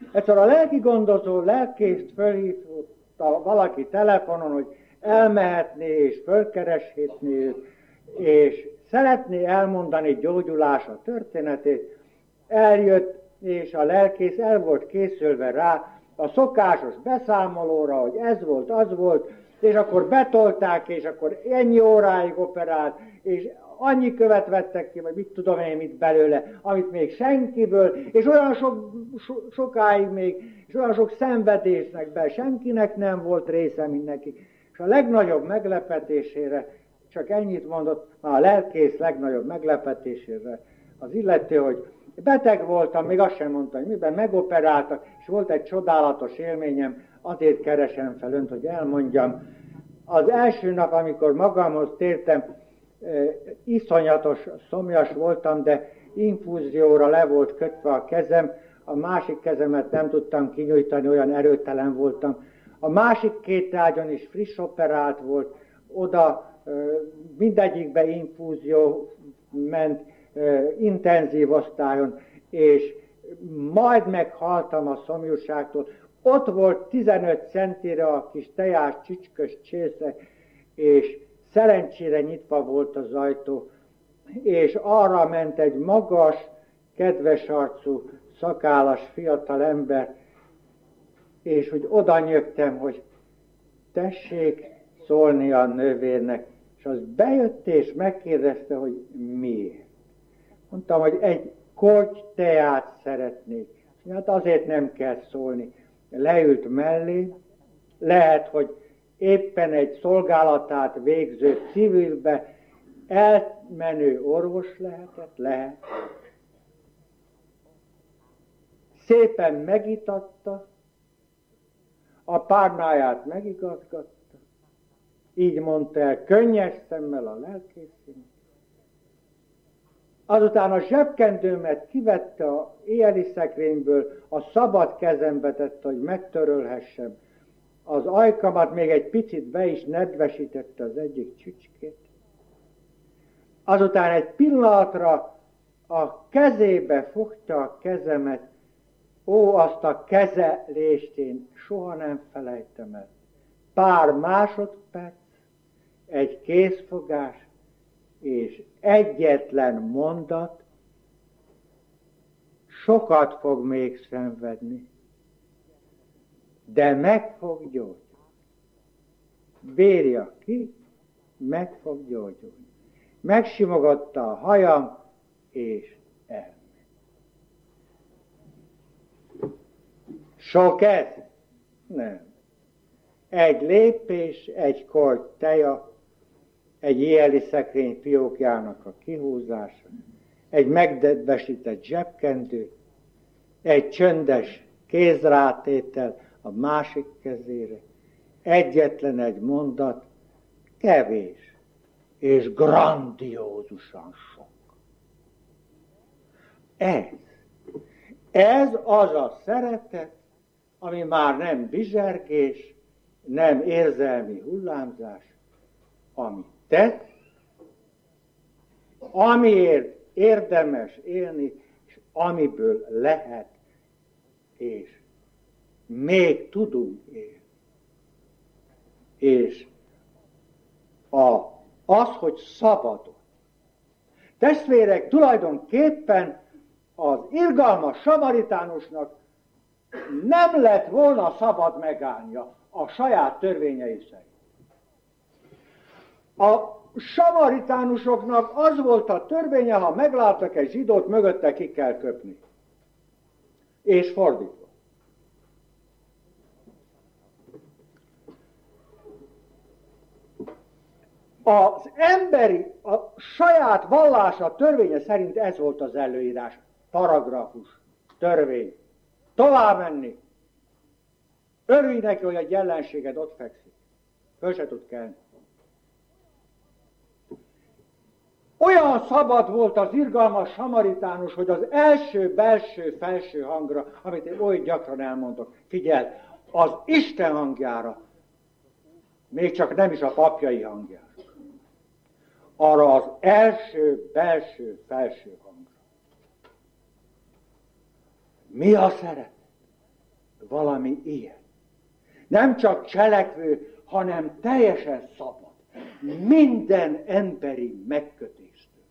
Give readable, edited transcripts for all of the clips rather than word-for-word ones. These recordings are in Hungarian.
Egyszer a lelki gondozó lelkészt fölhívta valaki telefonon, hogy elmehetné és fölkereshetné őt, és szeretné elmondani gyógyulása történetét. Eljött, és a lelkész el volt készülve rá a szokásos beszámolóra, hogy ez volt, az volt, és akkor betolták, és akkor ennyi óráig operált, és annyi követ vettek ki, vagy mit tudom én mit belőle, amit még senkiből, és olyan sokáig még, és olyan sok szenvedésnek be, senkinek nem volt része, mint neki. És a legnagyobb meglepetésére, csak ennyit mondott, már a lelkész legnagyobb meglepetésére az illető, hogy beteg voltam, még azt sem mondta, hogy miben megoperáltak, és volt egy csodálatos élményem, azért keresem fel önt, hogy elmondjam. Az első nap, amikor magamhoz tértem, iszonyatos szomjas voltam, de infúzióra le volt kötve a kezem, a másik kezemet nem tudtam kinyújtani, olyan erőtelen voltam. A másik két ágyon is friss operált volt, oda mindegyikbe infúzió ment, intenzív osztályon, és majd meghaltam a szomjúságtól. Ott volt 15 centire a kis tejás csücskös csésze, és szerencsére nyitva volt az ajtó, és arra ment egy magas, kedves arcú, szakállas fiatal ember, és hogy oda nyögtem, hogy tessék szólni a nővérnek, és az bejött és megkérdezte, hogy miért. Mondtam, hogy egy korty teát szeretnék. Hát azért nem kell szólni. Leült mellé, lehet, hogy éppen egy szolgálatát végző civilbe elmenő orvos lehet. Szépen megitatta, a párnáját megigazgatta, így mondta el könnyes szemmel a lelkészének. Azután a zsebkendőmet kivette a éjjeli szekrényből, a szabad kezembe tette, hogy megtörölhessem. Az ajkamat még egy picit be is nedvesítette az egyik csücskét. Azután egy pillanatra a kezébe fogta a kezemet. Ó, azt a kezelést én soha nem felejtem el. Pár másodperc, egy kézfogás, és egyetlen mondat, sokat fog még szenvedni, de meg fog gyógyulni. Bírja ki, meg fog gyógyulni. Megsimogatta a hajam, és elment. Sok ez? Nem. Egy lépés, egy korty teja, egy éjjeli szekrény fiókjának a kihúzása, egy megdedvesített zsebkendő, egy csöndes kézrátétel a másik kezére, egyetlen egy mondat, kevés és grandiózusan sok. Ez az a szeretet, ami már nem bizsergés, nem érzelmi hullámzás, ami tesz, amiért érdemes élni, és amiből lehet, és még tudunk élni. És az, hogy szabadon. Testvérek, tulajdonképpen az irgalmas samaritánusnak nem lett volna szabad megállnia a saját törvényei szerint. A samaritánusoknak az volt a törvénye, ha megláttak egy zsidót, mögötte ki kell köpni. És fordítva. Az emberi, a saját vallása törvénye szerint ez volt az előírás, paragrafus, törvény. Tovább menni. Örülj neki, hogy egy ellenséged ott fekszik. Föl se tud kelni. Olyan szabad volt az irgalmas samaritánus, hogy az első, belső, felső hangra, amit én oly gyakran elmondok, figyelj, az Isten hangjára, még csak nem is a papjai hangjára, arra az első, belső, felső hangra. Mi a szeretet? valami ilyen. Nem csak cselekvő, hanem teljesen szabad. Minden emberi megkötéstől.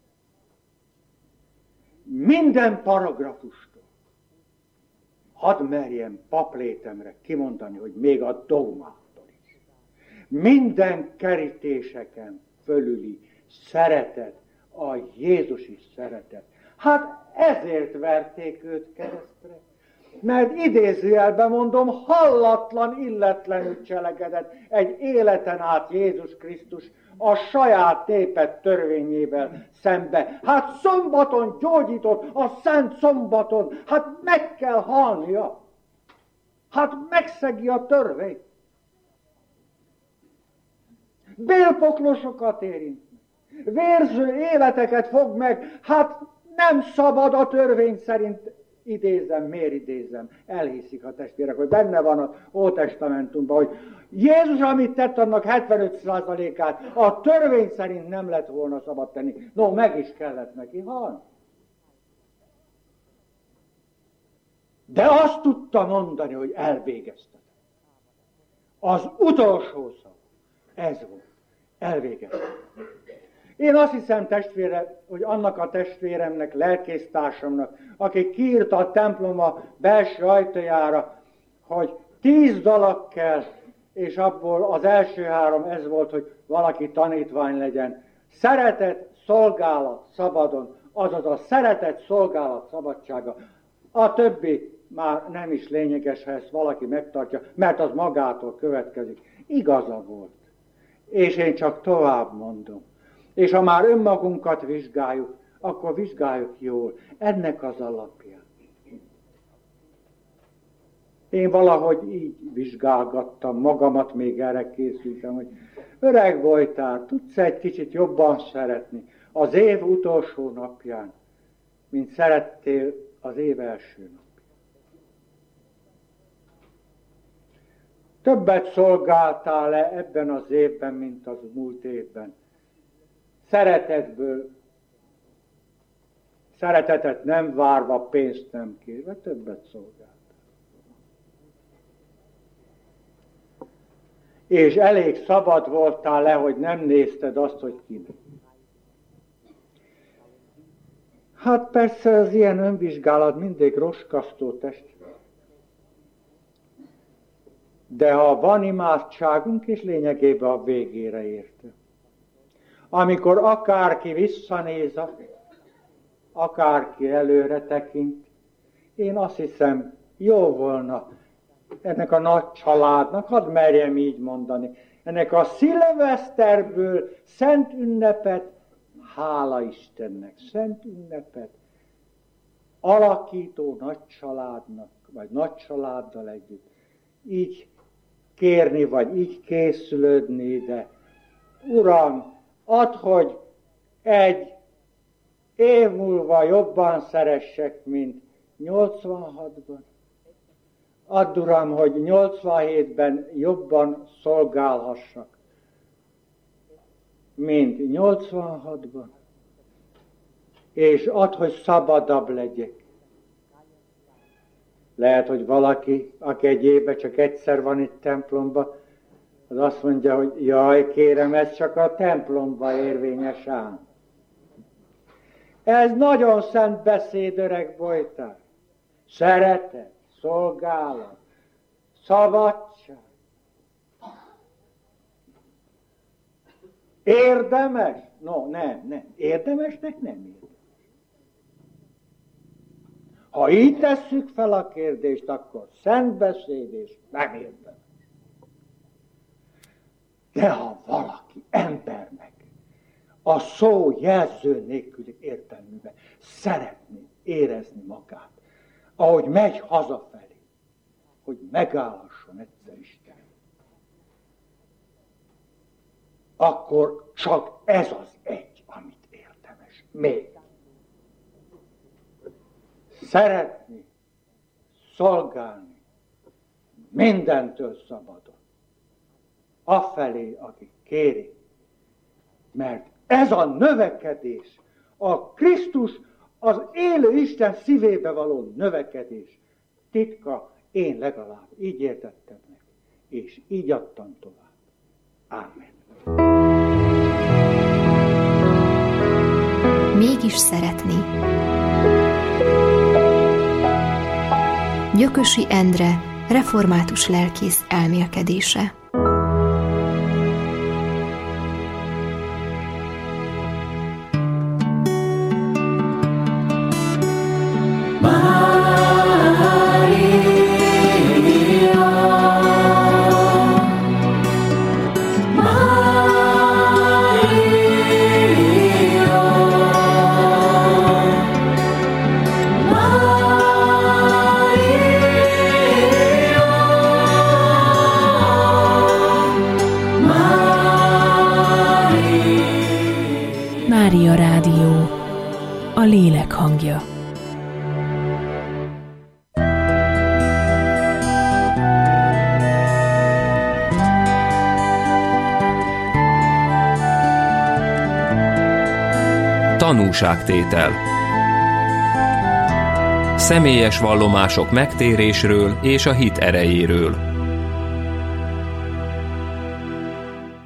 Minden paragrafustól. Hadd merjem paplétemre kimondani, hogy még a dogmáktól is. Minden kerítéseken fölüli szeretet, a Jézusi szeretet. Hát ezért verték őt keresztre. Mert idézőjelben mondom, hallatlan, illetlenül cselekedett egy életen át Jézus Krisztus a saját tépett törvényével szembe. Hát szombaton gyógyított, a szent szombaton, hát meg kell halnia. Hát megszegi a törvényt. Bélpoklosokat érint meg. Vérző életeket fog meg, hát nem szabad a törvény szerint. Idézem, miért idézem? Elhiszik a testvérek, hogy benne van az Ótestamentumban, hogy Jézus, amit tett, annak 75%-át a törvény szerint nem lett volna szabad tenni. No, meg is kellett neki halni. De azt tudta mondani, hogy elvégezted. Az utolsó szó. Ez volt. Elvégezted. Én azt hiszem, testvére, hogy annak a testvéremnek, lelkésztársamnak, aki kiírta a temploma belső ajtajára, hogy 10 dolog kell, és abból az első 3 ez volt, hogy valaki tanítvány legyen. Szeretet, szolgálat, szabadon, azaz a szeretet, szolgálat, szabadsága. A többi már nem is lényeges, ha ezt valaki megtartja, mert az magától következik. Igaza volt. És én csak tovább mondom. És ha már önmagunkat vizsgáljuk, akkor vizsgáljuk jól. Ennek az alapján. Én valahogy így vizsgálgattam magamat, még erre készültem, hogy öreg voltál, tudsz egy kicsit jobban szeretni az év utolsó napján, mint szerettél az év első napján. Többet szolgáltál-e ebben az évben, mint az múlt évben? Szeretetből, szeretetet nem várva, pénzt nem kérve, többet szolgáltál. És elég szabad voltál le, hogy nem nézted azt, hogy kinek. Hát persze az ilyen önvizsgálat mindig roskasztó testvér. De ha van imádságunk, és lényegében a végére érte. Amikor akárki visszanéz, akárki előre tekint, én azt hiszem, jó volna ennek a nagy családnak, hadd merjem így mondani, ennek a szilveszterből szent ünnepet, hála Istennek, szent ünnepet alakító nagy családnak, vagy nagy családdal együtt így kérni, vagy így készülődni, de Uram, add, hogy egy év múlva jobban szeressek, mint 86-ban. Add, Uram, hogy 87-ben jobban szolgálhassak, mint 86-ban. És add, hogy szabadabb legyek. Lehet, hogy valaki, aki egy évben csak egyszer van itt templomba, az azt mondja, hogy jaj, kérem, ez csak a templomba érvényes ám. Ez nagyon szent beszéd, öreg Bojtár. Szeretet, szolgálat, szabadság. Érdemes? No, nem. Érdemesnek nem érdemes. Ha így tesszük fel a kérdést, akkor szent beszéd és nem érdemes. De ha valaki embernek a szó jelző nélküli értelműben szeretné érezni magát, ahogy megy hazafelé, hogy megállhasson egyszer Isten, akkor csak ez az egy, amit érdemes. Még. Szeretni, szolgálni, mindentől szabadon. Afelé, akik kéri. Mert ez a növekedés, a Krisztus, az élő Isten szívébe való növekedés titka, Én legalább így értettem meg, és így adtam tovább. Ámen. Mégis szeretni. Gyökösi Endre, református lelkész elmélkedése. Mária Rádió, a lélek hangja. Tanúságtétel. Személyes vallomások megtérésről és a hit erejéről.